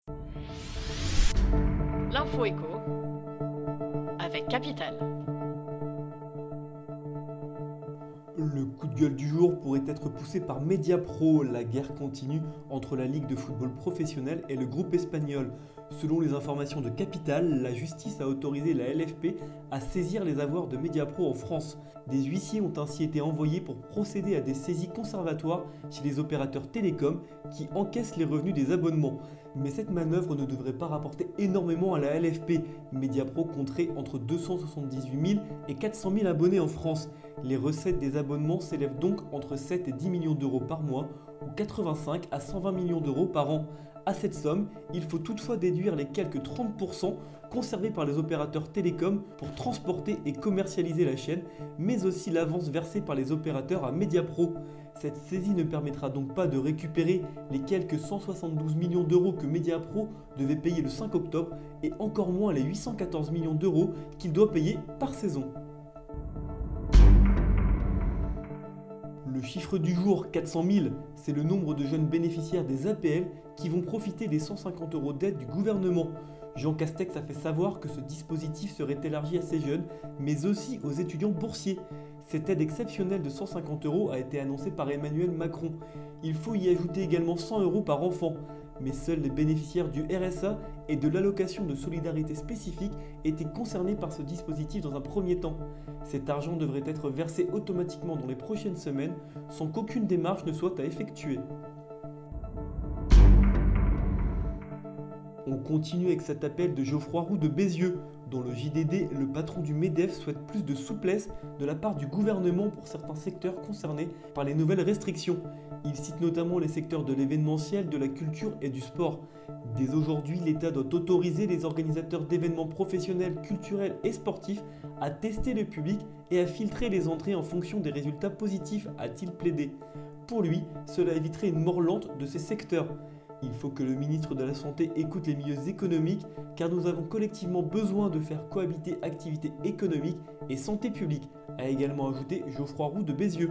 L'info écho avec Capital. Le coup de gueule du jour pourrait être poussé par Mediapro. La guerre continue entre la Ligue de football professionnel et le groupe espagnol. Selon les informations de Capital, la justice a autorisé la LFP à saisir les avoirs de Mediapro en France. Des huissiers ont ainsi été envoyés pour procéder à des saisies conservatoires chez les opérateurs télécoms qui encaissent les revenus des abonnements. Mais cette manœuvre ne devrait pas rapporter énormément à la LFP. Mediapro compterait entre 278 000 et 400 000 abonnés en France. Les recettes des abonnements s'élèvent donc entre 7 et 10 millions d'euros par mois ou 85 à 120 millions d'euros par an. À cette somme, il faut toutefois déduire les quelques 30% conservés par les opérateurs télécoms pour transporter et commercialiser la chaîne, mais aussi l'avance versée par les opérateurs à Mediapro. Cette saisie ne permettra donc pas de récupérer les quelques 172 millions d'euros que Mediapro devait payer le 5 octobre et encore moins les 814 millions d'euros qu'il doit payer par saison. Le chiffre du jour, 400 000, c'est le nombre de jeunes bénéficiaires des APL qui vont profiter des 150 euros d'aide du gouvernement. Jean Castex a fait savoir que ce dispositif serait élargi à ces jeunes, mais aussi aux étudiants boursiers. Cette aide exceptionnelle de 150 euros a été annoncée par Emmanuel Macron. Il faut y ajouter également 100 euros par enfant. Mais seuls les bénéficiaires du RSA et de l'allocation de solidarité spécifique étaient concernés par ce dispositif dans un premier temps. Cet argent devrait être versé automatiquement dans les prochaines semaines sans qu'aucune démarche ne soit à effectuer. On continue avec cet appel de Geoffroy Roux de Bézieux. Dans le JDD, le patron du MEDEF souhaite plus de souplesse de la part du gouvernement pour certains secteurs concernés par les nouvelles restrictions. Il cite notamment les secteurs de l'événementiel, de la culture et du sport. Dès aujourd'hui, l'État doit autoriser les organisateurs d'événements professionnels, culturels et sportifs à tester le public et à filtrer les entrées en fonction des résultats positifs, a-t-il plaidé. Pour lui, cela éviterait une mort lente de ces secteurs. Il faut que le ministre de la Santé écoute les milieux économiques car nous avons collectivement besoin de faire cohabiter activité économique et santé publique, a également ajouté Geoffroy Roux de Bézieux.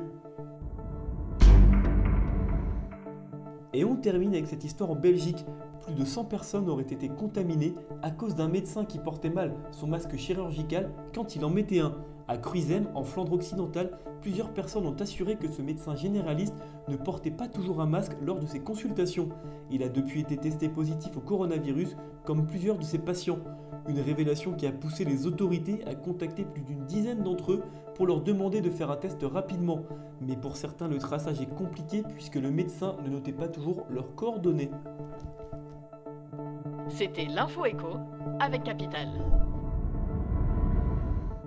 Et on termine avec cette histoire en Belgique. Plus de 100 personnes auraient été contaminées à cause d'un médecin qui portait mal son masque chirurgical quand il en mettait un. À Cruizem, en Flandre occidentale, plusieurs personnes ont assuré que ce médecin généraliste ne portait pas toujours un masque lors de ses consultations. Il a depuis été testé positif au coronavirus, comme plusieurs de ses patients. Une révélation qui a poussé les autorités à contacter plus d'une dizaine d'entre eux pour leur demander de faire un test rapidement. Mais pour certains, le traçage est compliqué puisque le médecin ne notait pas toujours leurs coordonnées. C'était l'info écho avec Capital.